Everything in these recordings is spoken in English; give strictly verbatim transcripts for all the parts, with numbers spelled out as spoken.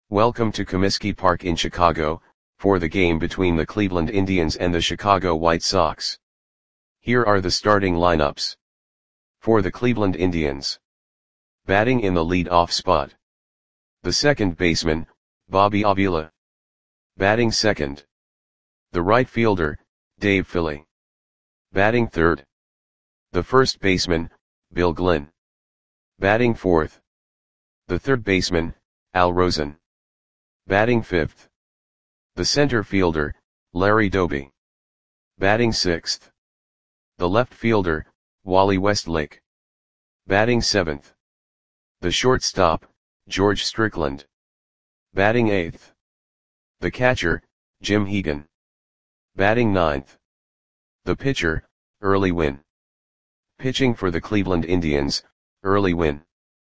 Welcome to Comiskey Park in Chicago, for the game between the Cleveland Indians and the Chicago White Sox. Here are the starting lineups. For the Cleveland Indians. Batting in the lead-off spot. The second baseman, Bobby Avila. Batting second. The right fielder, Dave Philly. Batting third. The first baseman, Bill Glynn. Batting fourth. The third baseman, Al Rosen. Batting fifth. The center fielder, Larry Doby. Batting sixth. The left fielder, Wally Westlake. Batting seventh. The shortstop, George Strickland. Batting eighth. The catcher, Jim Hegan. Batting ninth. The pitcher, Early Wynn. Pitching for the Cleveland Indians, Early Wynn.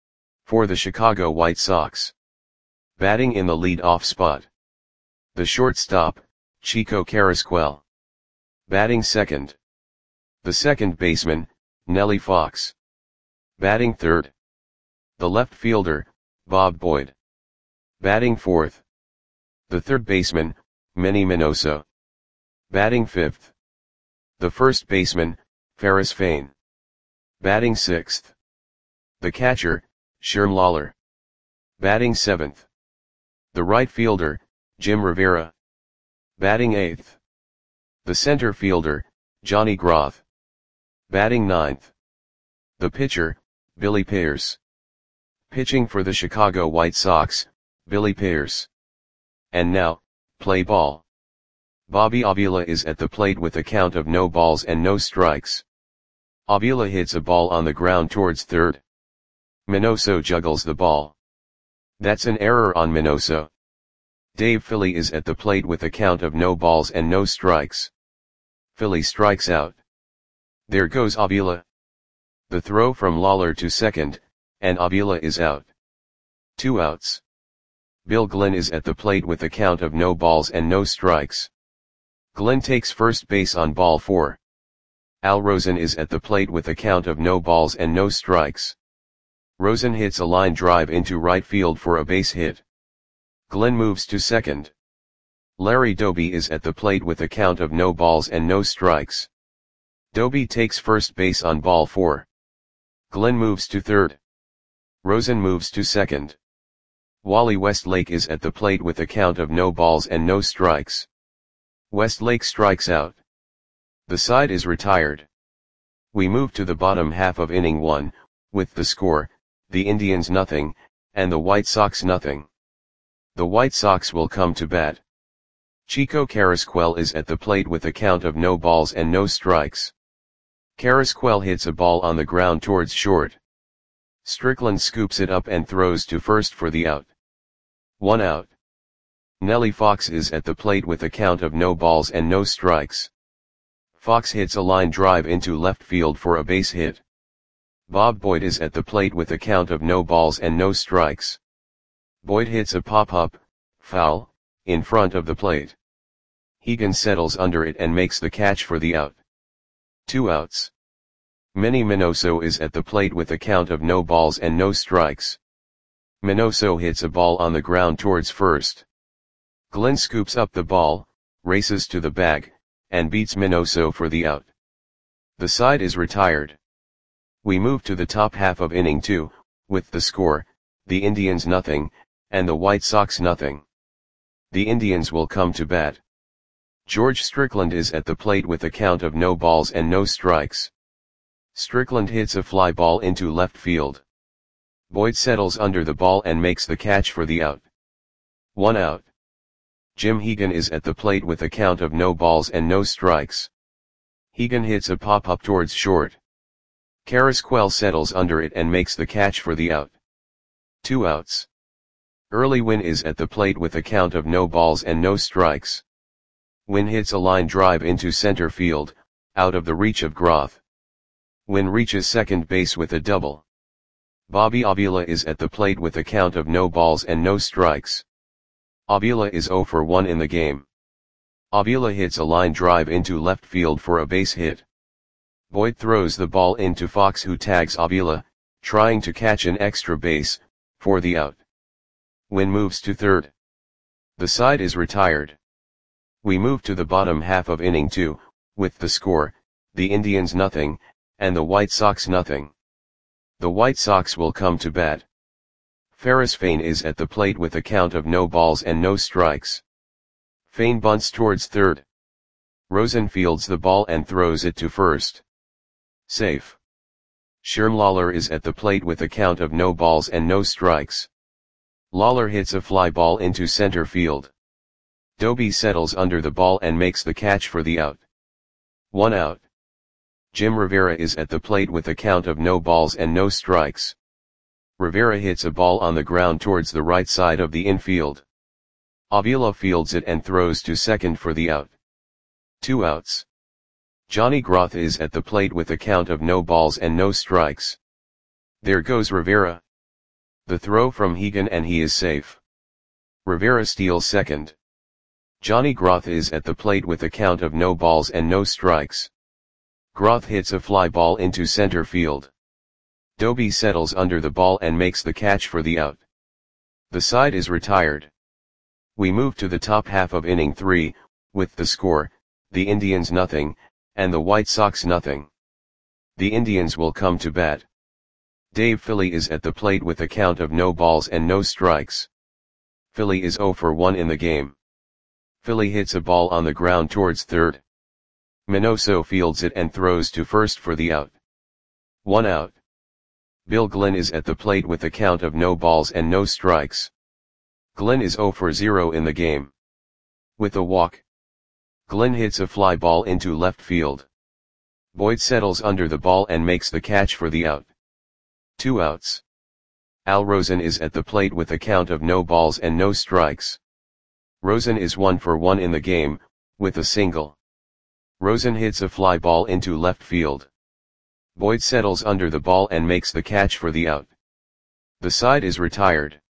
For the Chicago White Sox. Batting in the lead-off spot. The shortstop, Chico Carrasquel. Batting second. The second baseman, Nellie Fox. Batting third. The left fielder, Bob Boyd. Batting fourth. The third baseman, Manny Minoso. Batting fifth. The first baseman, Ferris Fain. Batting sixth. The catcher, Sherm Lawler. Batting seventh. The right fielder, Jim Rivera. Batting eighth. The center fielder, Johnny Groth. Batting ninth. The pitcher, Billy Pierce. Pitching for the Chicago White Sox, Billy Pierce. And now, play ball. Bobby Avila is at the plate with a count of no balls and no strikes. Avila hits a ball on the ground towards third. Minoso juggles the ball. That's an error on Minoso. Dave Philly is at the plate with a count of no balls and no strikes. Philly strikes out. There goes Avila. The throw from Lawler to second, and Avila is out. Two outs. Bill Glynn is at the plate with a count of no balls and no strikes. Glynn takes first base on ball four. Al Rosen is at the plate with a count of no balls and no strikes. Rosen hits a line drive into right field for a base hit. Glynn moves to second. Larry Doby is at the plate with a count of no balls and no strikes. Doby takes first base on ball four. Glynn moves to third. Rosen moves to second. Wally Westlake is at the plate with a count of no balls and no strikes. Westlake strikes out. The side is retired. We move to the bottom half of inning one, with the score, the Indians nothing, and the White Sox nothing. The White Sox will come to bat. Chico Carrasquel is at the plate with a count of no balls and no strikes. Carrasquel hits a ball on the ground towards short. Strickland scoops it up and throws to first for the out. One out. Nellie Fox is at the plate with a count of no balls and no strikes. Fox hits a line drive into left field for a base hit. Bob Boyd is at the plate with a count of no balls and no strikes. Boyd hits a pop-up, foul, in front of the plate. Hegan settles under it and makes the catch for the out. Two outs. Manny Minoso is at the plate with a count of no balls and no strikes. Minoso hits a ball on the ground towards first. Glynn scoops up the ball, races to the bag, and beats Minoso for the out. The side is retired. We move to the top half of inning two, with the score, the Indians nothing, and the White Sox nothing. The Indians will come to bat. George Strickland is at the plate with a count of no balls and no strikes. Strickland hits a fly ball into left field. Boyd settles under the ball and makes the catch for the out. One out. Jim Hegan is at the plate with a count of no balls and no strikes. Hegan hits a pop-up towards short. Carrasquel settles under it and makes the catch for the out. Two outs. Early Wynn is at the plate with a count of no balls and no strikes. Wynn hits a line drive into center field, out of the reach of Groth. Wynn reaches second base with a double. Bobby Avila is at the plate with a count of no balls and no strikes. Avila is zero for one in the game. Avila hits a line drive into left field for a base hit. Boyd throws the ball into Fox, who tags Avila, trying to catch an extra base, for the out. Wynn moves to third. The side is retired. We move to the bottom half of inning two, with the score, the Indians nothing, and the White Sox nothing. The White Sox will come to bat. Ferris Fain is at the plate with a count of no balls and no strikes. Fain bunts towards third. Rosen fields the ball and throws it to first. Safe. Sherm Lawler is at the plate with a count of no balls and no strikes. Lawler hits a fly ball into center field. Doby settles under the ball and makes the catch for the out. One out. Jim Rivera is at the plate with a count of no balls and no strikes. Rivera hits a ball on the ground towards the right side of the infield. Avila fields it and throws to second for the out. Two outs. Johnny Groth is at the plate with a count of no balls and no strikes. There goes Rivera. The throw from Hegan and he is safe. Rivera steals second. Johnny Groth is at the plate with a count of no balls and no strikes. Groth hits a fly ball into center field. Doby settles under the ball and makes the catch for the out. The side is retired. We move to the top half of inning three, with the score, the Indians nothing, and the White Sox nothing. The Indians will come to bat. Dave Philly is at the plate with a count of no balls and no strikes. Philly is oh for one in the game. Philly hits a ball on the ground towards third. Minoso fields it and throws to first for the out. One out. Bill Glenn is at the plate with a count of no balls and no strikes. Glenn is oh for zero in the game. With a walk, Glenn hits a fly ball into left field. Boyd settles under the ball and makes the catch for the out. Two outs. Al Rosen is at the plate with a count of no balls and no strikes. Rosen is one for one in the game, with a single. Rosen hits a fly ball into left field. Boyd settles under the ball and makes the catch for the out. The side is retired.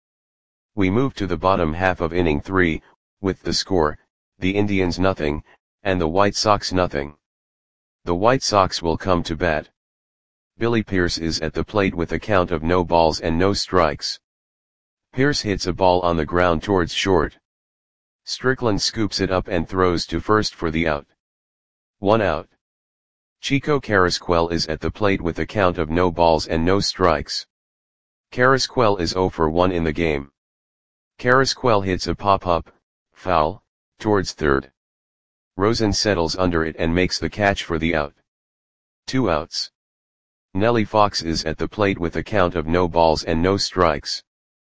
We move to the bottom half of inning three, with the score, the Indians nothing, and the White Sox nothing. The White Sox will come to bat. Billy Pierce is at the plate with a count of no balls and no strikes. Pierce hits a ball on the ground towards short. Strickland scoops it up and throws to first for the out. One out. Chico Carrasquel is at the plate with a count of no balls and no strikes. Carrasquel is oh for one in the game. Carrasquel hits a pop-up, foul, towards third. Rosen settles under it and makes the catch for the out. Two outs. Nellie Fox is at the plate with a count of no balls and no strikes.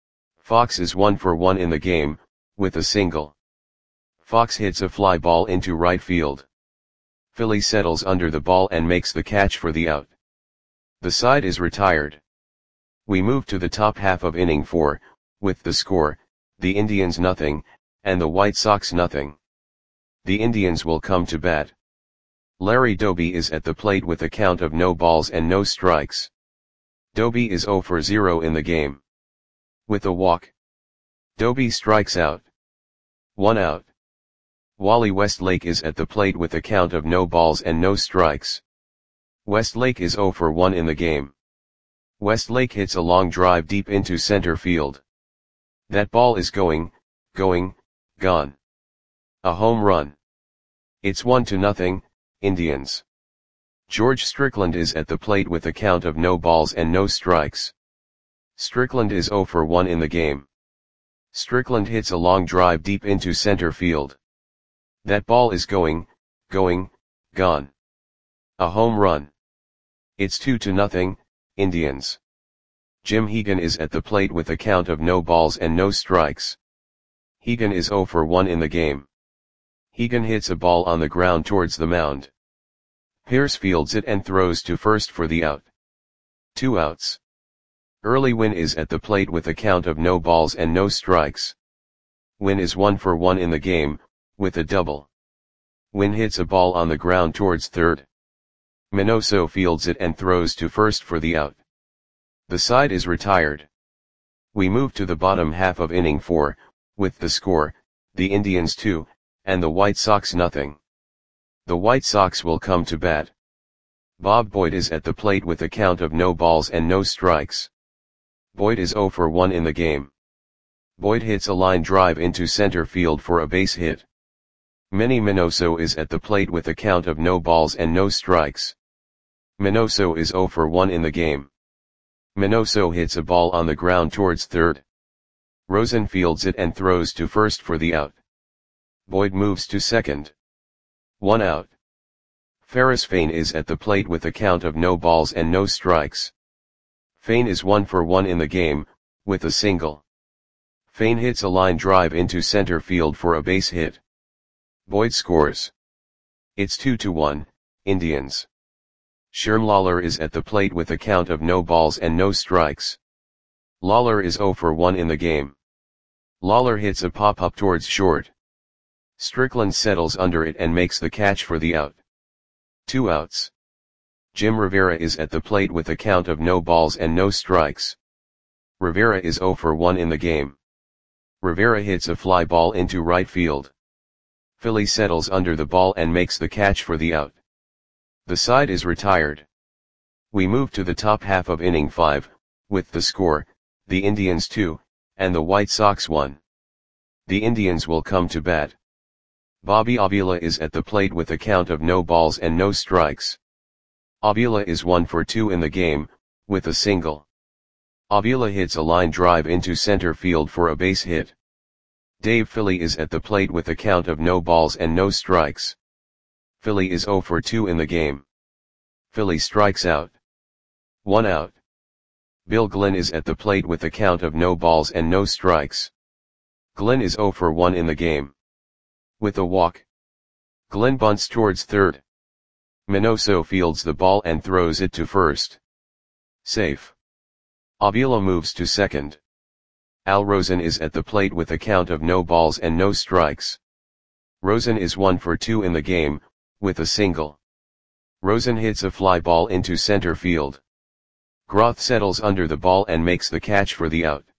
Fox is one for one in the game, with a single. Fox hits a fly ball into right field. Philly settles under the ball and makes the catch for the out. The side is retired. We move to the top half of inning four, with the score, the Indians nothing, and the White Sox nothing. The Indians will come to bat. Larry Doby is at the plate with a count of no balls and no strikes. Doby is oh for zero in the game. With a walk, Doby strikes out. One out. Wally Westlake is at the plate with a count of no balls and no strikes. Westlake is oh for one in the game. Westlake hits a long drive deep into center field. That ball is going, going, gone. A home run. It's one to nothing, Indians. George Strickland is at the plate with a count of no balls and no strikes. Strickland is oh for one in the game. Strickland hits a long drive deep into center field. That ball is going, going, gone. A home run. It's two to nothing, Indians. Jim Hegan is at the plate with a count of no balls and no strikes. Hegan is oh for one in the game. Hegan hits a ball on the ground towards the mound. Pierce fields it and throws to first for the out. Two outs. Early Wynn is at the plate with a count of no balls and no strikes. Wynn is one for one in the game, with a double. Wynn hits a ball on the ground towards third. Minoso fields it and throws to first for the out. The side is retired. We move to the bottom half of inning four, with the score, the Indians two, and the White Sox nothing. The White Sox will come to bat. Bob Boyd is at the plate with a count of no balls and no strikes. Boyd is oh for one in the game. Boyd hits a line drive into center field for a base hit. Manny Minoso is at the plate with a count of no balls and no strikes. Minoso is zero for one in the game. Minoso hits a ball on the ground towards third. Rosen fields it and throws to first for the out. Boyd moves to second. One out. Ferris Fain is at the plate with a count of no balls and no strikes. Fain is one for one in the game, with a single. Fain hits a line drive into center field for a base hit. Boyd scores. It's two to one, Indians. Sherm Lawler is at the plate with a count of no balls and no strikes. Lawler is zero for one in the game. Lawler hits a pop-up towards short. Strickland settles under it and makes the catch for the out. Two outs. Jim Rivera is at the plate with a count of no balls and no strikes. Rivera is zero for one in the game. Rivera hits a fly ball into right field. Philly settles under the ball and makes the catch for the out. The side is retired. We move to the top half of inning five, with the score, the Indians two, and the White Sox one. The Indians will come to bat. Bobby Avila is at the plate with a count of no balls and no strikes. Avila is one for two in the game, with a single. Avila hits a line drive into center field for a base hit. Dave Philly is at the plate with a count of no balls and no strikes. Philly is zero for two in the game. Philly strikes out. One out. Bill Glenn is at the plate with a count of no balls and no strikes. Glenn is zero for one in the game. With a walk. Glenn bunts towards third. Minoso fields the ball and throws it to first. Safe. Avila moves to second. Al Rosen is at the plate with a count of no balls and no strikes. Rosen is one for two in the game, with a single. Rosen hits a fly ball into center field. Groth settles under the ball and makes the catch for the out.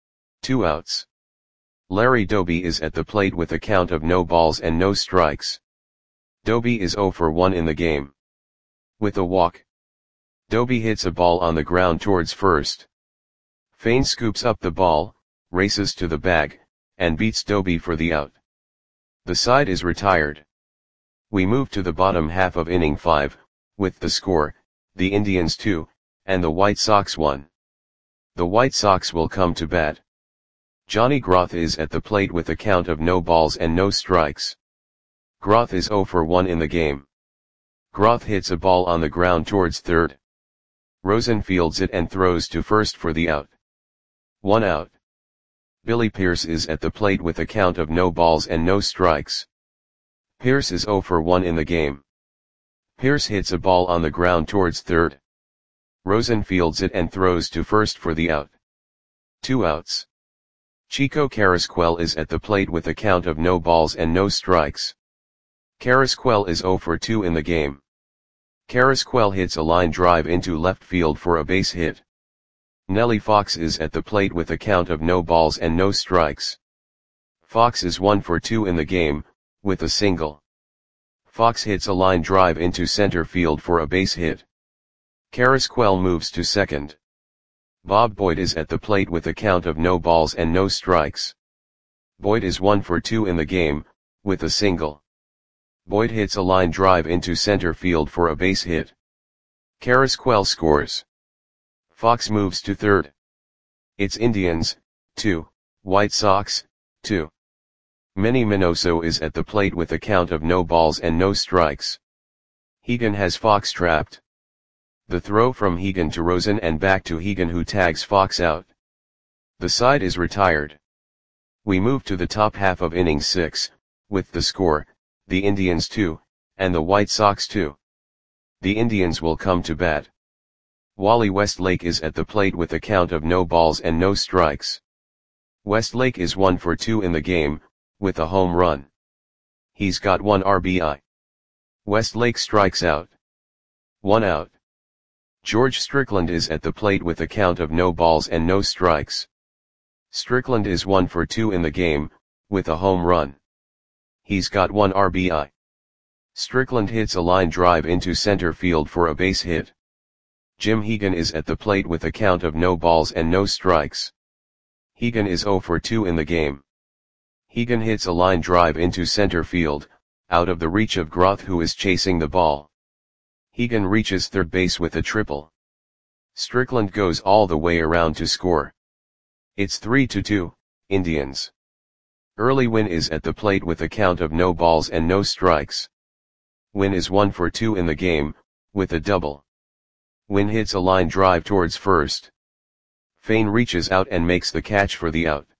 Two outs. Larry Doby is at the plate with a count of no balls and no strikes. Doby is zero for one in the game. With a walk. Doby hits a ball on the ground towards first. Fain scoops up the ball, races to the bag, and beats Doby for the out. The side is retired. We move to the bottom half of inning five, with the score, the Indians two, and the White Sox one. The White Sox will come to bat. Johnny Groth is at the plate with a count of no balls and no strikes. Groth is zero for one in the game. Groth hits a ball on the ground towards third. Rosen fields it and throws to first for the out. One out. Billy Pierce is at the plate with a count of no balls and no strikes. Pierce is zero for one in the game. Pierce hits a ball on the ground towards third. Rosen fields it and throws to first for the out. Two outs. Chico Carrasquel is at the plate with a count of no balls and no strikes. Carrasquel is zero for two in the game. Carrasquel hits a line drive into left field for a base hit. Nellie Fox is at the plate with a count of no balls and no strikes. Fox is one for two in the game, with a single. Fox hits a line drive into center field for a base hit. Carrasquel moves to second. Bob Boyd is at the plate with a count of no balls and no strikes. Boyd is one for two in the game, with a single. Boyd hits a line drive into center field for a base hit. Carrasquel scores. Fox moves to third. It's Indians, two, White Sox, two. Manny Minoso is at the plate with a count of no balls and no strikes. Hegan has Fox trapped. The throw from Hegan to Rosen and back to Hegan, who tags Fox out. The side is retired. We move to the top half of inning six, with the score, the Indians two, and the White Sox two. The Indians will come to bat. Wally Westlake is at the plate with a count of no balls and no strikes. Westlake is one for two in the game, with a home run. He's got one R B I. Westlake strikes out. One out. George Strickland is at the plate with a count of no balls and no strikes. Strickland is one for two in the game, with a home run. He's got one R B I. Strickland hits a line drive into center field for a base hit. Jim Hegan is at the plate with a count of no balls and no strikes. Hegan is zero for two in the game. Hegan hits a line drive into center field, out of the reach of Groth, who is chasing the ball. Hegan reaches third base with a triple. Strickland goes all the way around to score. It's three to two, Indians. Early Wynn is at the plate with a count of no balls and no strikes. Wynn is one for two in the game, with a double. Wynn hits a line drive towards first. Fain reaches out and makes the catch for the out.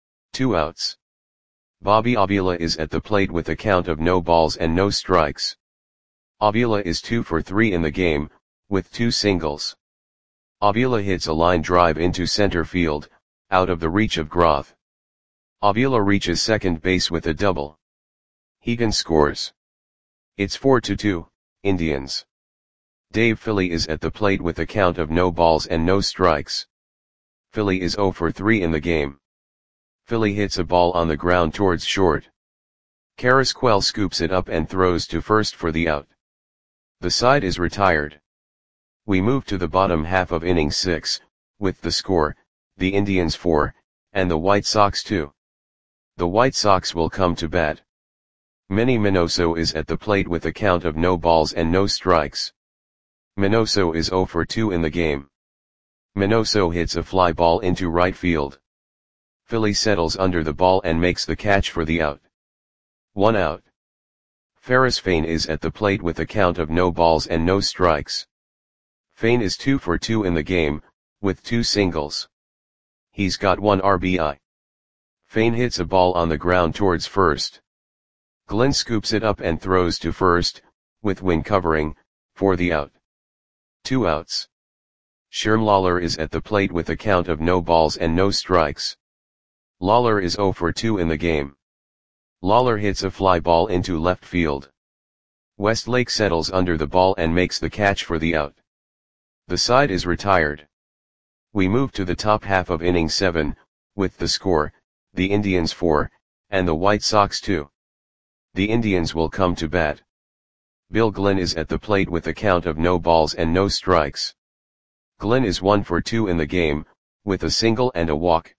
Two outs. Bobby Avila is at the plate with a count of no balls and no strikes. Avila is two for three in the game, with two singles. Avila hits a line drive into center field, out of the reach of Groth. Avila reaches second base with a double. Hegan scores. It's four to two, Indians. Dave Philly is at the plate with a count of no balls and no strikes. Philly is zero for three in the game. Philly hits a ball on the ground towards short. Carrasquel scoops it up and throws to first for the out. The side is retired. We move to the bottom half of inning six, with the score, the Indians four, and the White Sox two. The White Sox will come to bat. Manny Minoso is at the plate with a count of no balls and no strikes. Minoso is zero for two in the game. Minoso hits a fly ball into right field. Philly settles under the ball and makes the catch for the out. One out. Ferris Fain is at the plate with a count of no balls and no strikes. Fain is two for two in the game, with two singles. He's got one R B I. Fain hits a ball on the ground towards first. Glenn scoops it up and throws to first, with Wynn covering, for the out. Two outs. Sherm Lawler is at the plate with a count of no balls and no strikes. Lawler is zero for two in the game. Lawler hits a fly ball into left field. Westlake settles under the ball and makes the catch for the out. The side is retired. We move to the top half of inning seven, with the score, the Indians four, and the White Sox two. The Indians will come to bat. Bill Glenn is at the plate with a count of no balls and no strikes. Glenn is one for two in the game, with a single and a walk.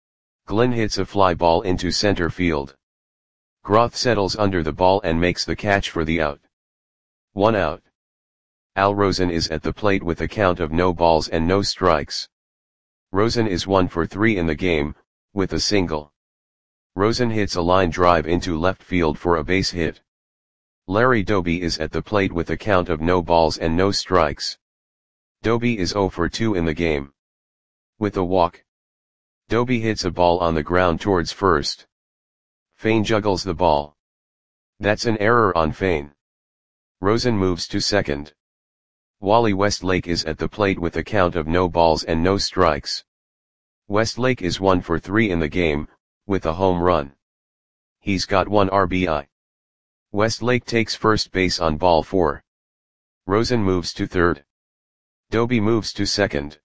Glenn hits a fly ball into center field. Groth settles under the ball and makes the catch for the out. One out. Al Rosen is at the plate with a count of no balls and no strikes. Rosen is one for three in the game, with a single. Rosen hits a line drive into left field for a base hit. Larry Doby is at the plate with a count of no balls and no strikes. Doby is zero for two in the game. With a walk. Doby hits a ball on the ground towards first. Fain juggles the ball. That's an error on Fain. Rosen moves to second. Wally Westlake is at the plate with a count of no balls and no strikes. Westlake is one for three in the game, with a home run. He's got one R B I. Westlake takes first base on ball four. Rosen moves to third. Doby moves to second.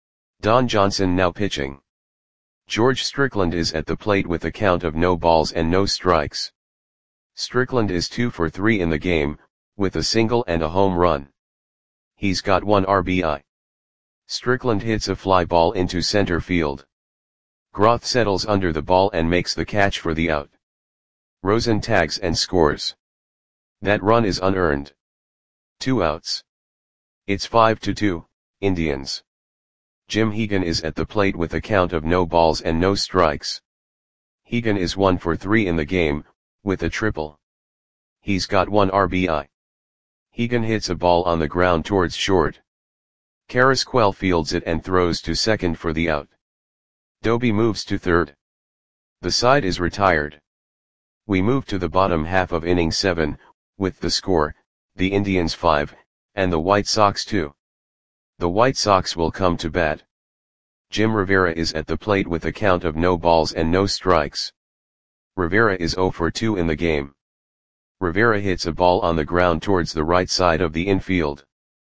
Don Johnson now pitching. George Strickland is at the plate with a count of no balls and no strikes. Strickland is two for three in the game, with a single and a home run. He's got one R B I. Strickland hits a fly ball into center field. Groth settles under the ball and makes the catch for the out. Rosen tags and scores. That run is unearned. Two outs. It's five to two, Indians. Jim Hegan is at the plate with a count of no balls and no strikes. Hegan is one for three in the game, with a triple. He's got one R B I. Hegan hits a ball on the ground towards short. Carrasquel fields it and throws to second for the out. Doby moves to third. The side is retired. We move to the bottom half of inning seven, with the score, the Indians five, and the White Sox two. The White Sox will come to bat. Jim Rivera is at the plate with a count of no balls and no strikes. Rivera is zero for two in the game. Rivera hits a ball on the ground towards the right side of the infield.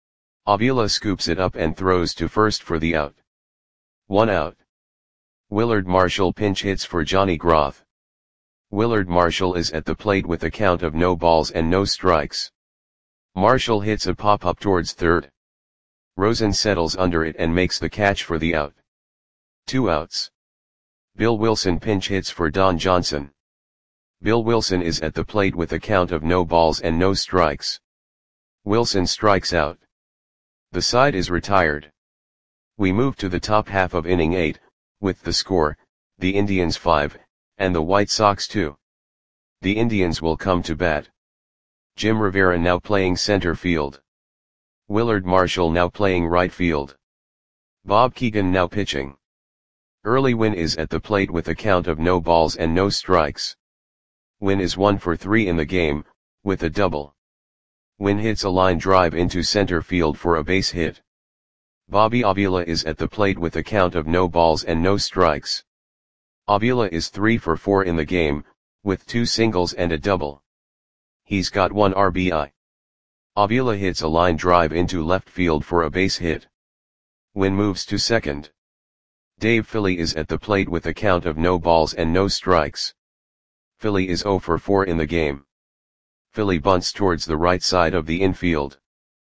Avila scoops it up and throws to first for the out. One out. Willard Marshall pinch hits for Johnny Groth. Willard Marshall is at the plate with a count of no balls and no strikes. Marshall hits a pop-up towards third. Rosen settles under it and makes the catch for the out. Two outs. Bill Wilson pinch hits for Don Johnson. Bill Wilson is at the plate with a count of no balls and no strikes. Wilson strikes out. The side is retired. We move to the top half of inning eight, with the score, the Indians five, and the White Sox two. The Indians will come to bat. Jim Rivera now playing center field. Willard Marshall now playing right field. Bob Keegan now pitching. Early Wynn is at the plate with a count of no balls and no strikes. Wynn is one for three in the game, with a double. Wynn hits a line drive into center field for a base hit. Bobby Avila is at the plate with a count of no balls and no strikes. Avila is three for four in the game, with two singles and a double. He's got one R B I. Avila hits a line drive into left field for a base hit. Wynn moves to second. Dave Philly is at the plate with a count of no balls and no strikes. Philly is zero for four in the game. Philly bunts towards the right side of the infield.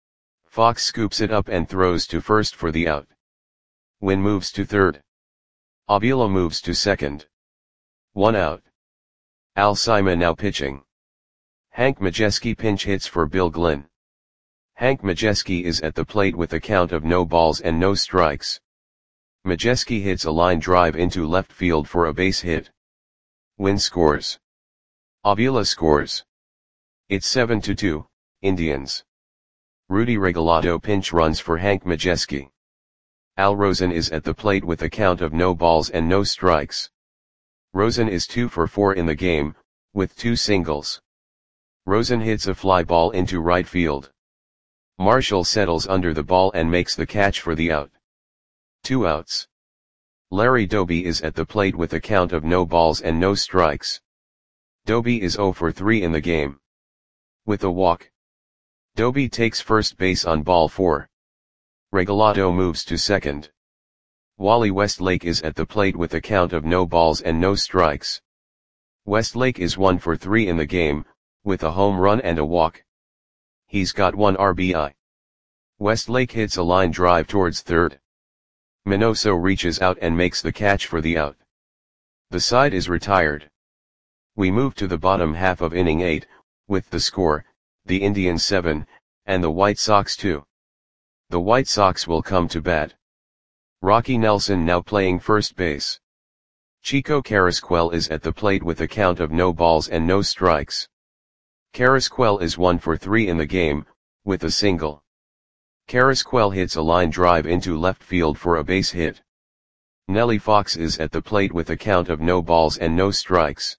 Fox scoops it up and throws to first for the out. Wynn moves to third. Avila moves to second. One out. Al Simon now pitching. Hank Majeski pinch hits for Bill Glynn. Hank Majeski is at the plate with a count of no balls and no strikes. Majeski hits a line drive into left field for a base hit. Wynn scores. Avila scores. It's seven to two, Indians. Rudy Regalado pinch runs for Hank Majeski. Al Rosen is at the plate with a count of no balls and no strikes. Rosen is two for four in the game, with two singles. Rosen hits a fly ball into right field. Marshall settles under the ball and makes the catch for the out. Two outs. Larry Doby is at the plate with a count of no balls and no strikes. Doby is zero for three in the game. With a walk. Doby takes first base on ball four. Regalado moves to second. Wally Westlake is at the plate with a count of no balls and no strikes. Westlake is one for three in the game, with a home run and a walk. He's got one R B I. Westlake hits a line drive towards third. Minoso reaches out and makes the catch for the out. The side is retired. We move to the bottom half of inning eight, with the score, the Indians seven, and the White Sox two. The White Sox will come to bat. Rocky Nelson now playing first base. Chico Carrasquel is at the plate with a count of no balls and no strikes. Carrasquel is one for three in the game, with a single. Carrasquel hits a line drive into left field for a base hit. Nellie Fox is at the plate with a count of no balls and no strikes.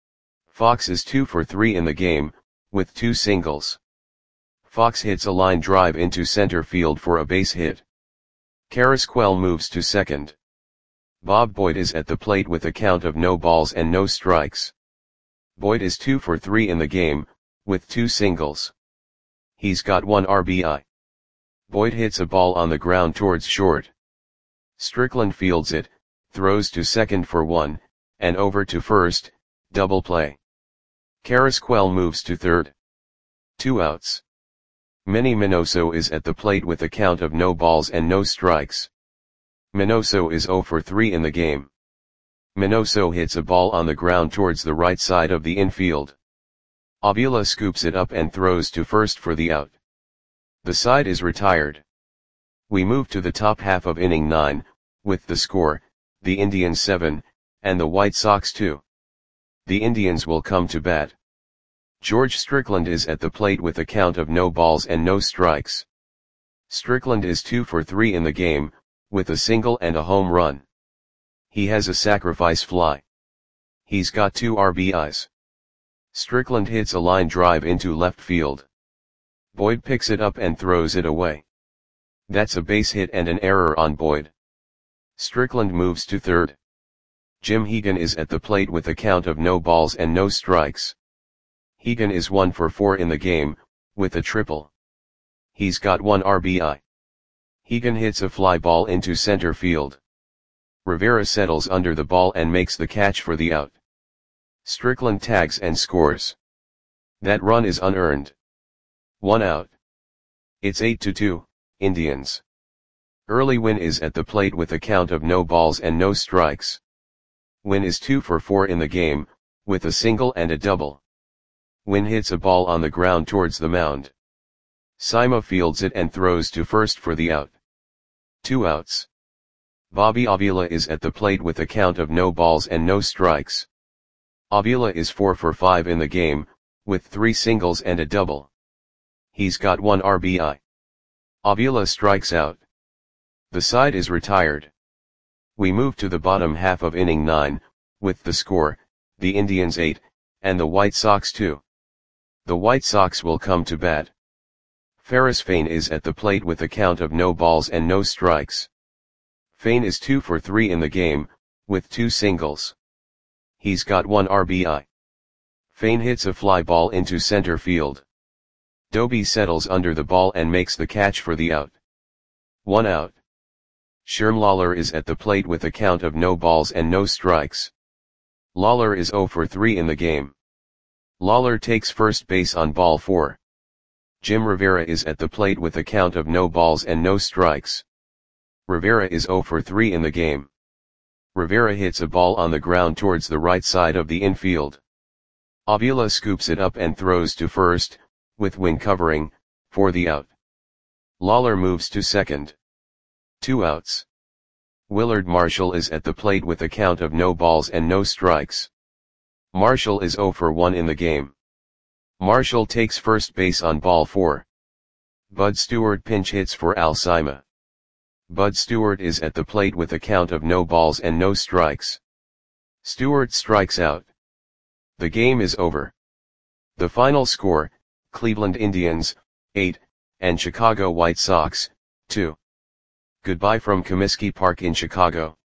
Fox is two for three in the game, with two singles. Fox hits a line drive into center field for a base hit. Carrasquel moves to second. Bob Boyd is at the plate with a count of no balls and no strikes. Boyd is two for three in the game, with two singles. He's got one R B I. Boyd hits a ball on the ground towards short. Strickland fields it, throws to second for one, and over to first, double play. Carrasquel moves to third. Two outs. Manny Minoso is at the plate with a count of no balls and no strikes. Minoso is zero for three in the game. Minoso hits a ball on the ground towards the right side of the infield. Avila scoops it up and throws to first for the out. The side is retired. We move to the top half of inning nine, with the score, the Indians seven, and the White Sox two. The Indians will come to bat. George Strickland is at the plate with a count of no balls and no strikes. Strickland is two for three in the game, with a single and a home run. He has a sacrifice fly. He's got two R B Is. Strickland hits a line drive into left field. Boyd picks it up and throws it away. That's a base hit and an error on Boyd. Strickland moves to third. Jim Hegan is at the plate with a count of no balls and no strikes. Hegan is one for four in the game, with a triple. He's got one R B I. Hegan hits a fly ball into center field. Rivera settles under the ball and makes the catch for the out. Strickland tags and scores. That run is unearned. One out. It's eight to two, Indians. Early Wynn is at the plate with a count of no balls and no strikes. Win is two for four in the game, with a single and a double. Win hits a ball on the ground towards the mound. Sima fields it and throws to first for the out. Two outs. Bobby Avila is at the plate with a count of no balls and no strikes. Avila is four for five in the game, with three singles and a double. He's got one R B I. Avila strikes out. The side is retired. We move to the bottom half of inning nine, with the score, the Indians eight, and the White Sox two. The White Sox will come to bat. Ferris Fain is at the plate with a count of no balls and no strikes. Fain is two for three in the game, with two singles. He's got one R B I. Fain hits a fly ball into center field. Doby settles under the ball and makes the catch for the out. One out. Sherm Lawler is at the plate with a count of no balls and no strikes. Lawler is zero for three in the game. Lawler takes first base on ball four. Jim Rivera is at the plate with a count of no balls and no strikes. Rivera is zero for three in the game. Rivera hits a ball on the ground towards the right side of the infield. Avila scoops it up and throws to first, with Win covering, for the out. Lawler moves to second. Two outs. Willard Marshall is at the plate with a count of no balls and no strikes. Marshall is zero for one in the game. Marshall takes first base on ball four. Bud Stewart pinch hits for Al Sima. Bud Stewart is at the plate with a count of no balls and no strikes. Stewart strikes out. The game is over. The final score, Cleveland Indians, eight, and Chicago White Sox, two. Goodbye from Comiskey Park in Chicago.